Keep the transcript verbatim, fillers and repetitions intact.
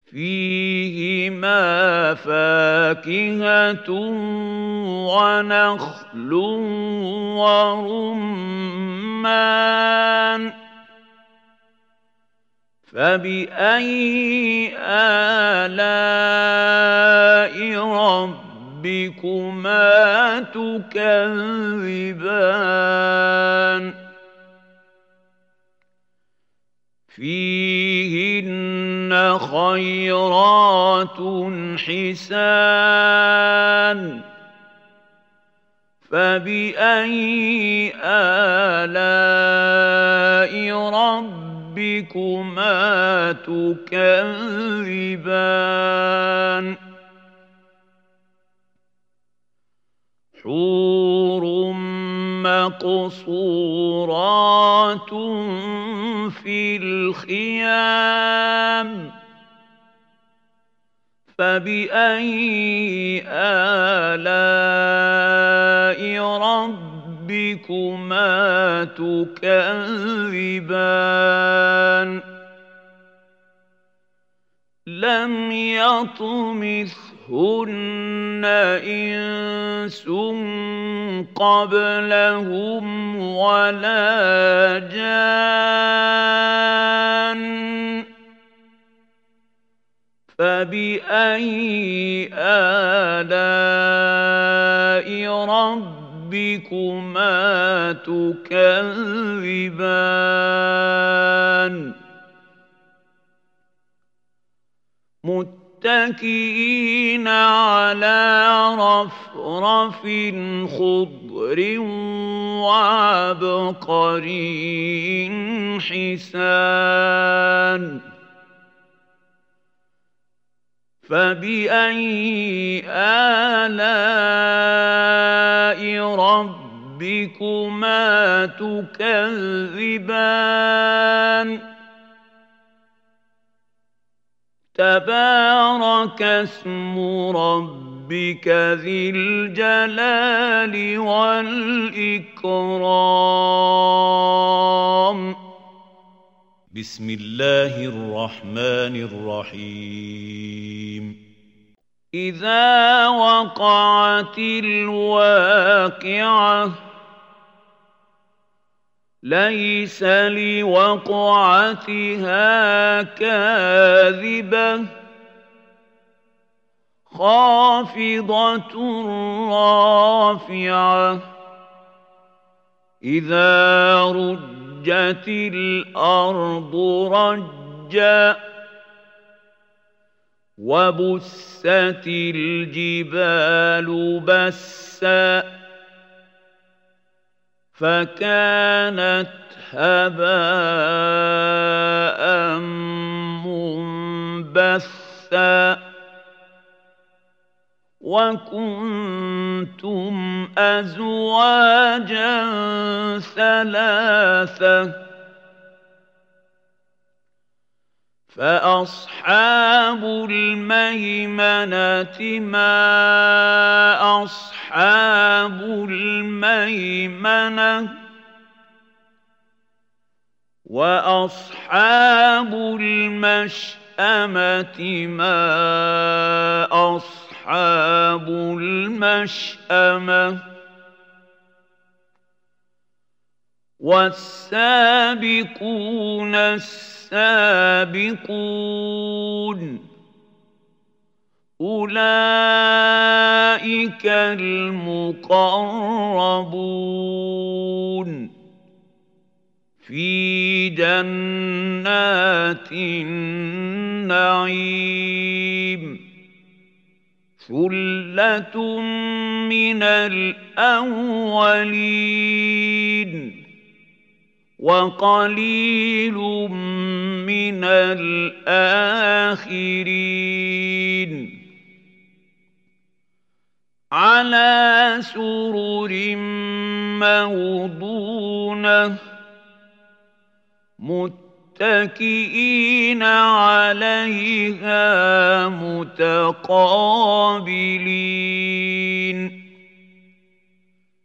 فيهما فاكهة ونخل ورمان فبأي آلاء ربكما تكذبان فيهن خيرات حسان فبأي آلاء ربكما تكذبان حور مقصورات في الخيام فبأي آلاء ربكما تكذبان لم يطمثهن إنس قبلهم ولا جان فبأي آلاء ربكما تكذبان متكئين على رفرف خضر وعبقري حسان فبأي آلاء ربكما تكذبان تبارك اسم ربك ذي الجلال والإكرام بسم الله الرحمن الرحيم إذا وقعت الواقعة ليس لوقعتها كاذبة خافضة رافعة إذا رجت الأرض رجا وبست الجبال بسا فكانت هباء منبثا وكنتم أزواجا ثلاثة فأصحاب الميمنة ما أصحاب الميمنة وأصحاب المشأمة ما أصحاب المشأمة والسابقون السابقون أولئك المقربون في جنات النعيم ثلة من الأولين وقليل من الآخرين على سرر موضونة متكئين عليها متقابلين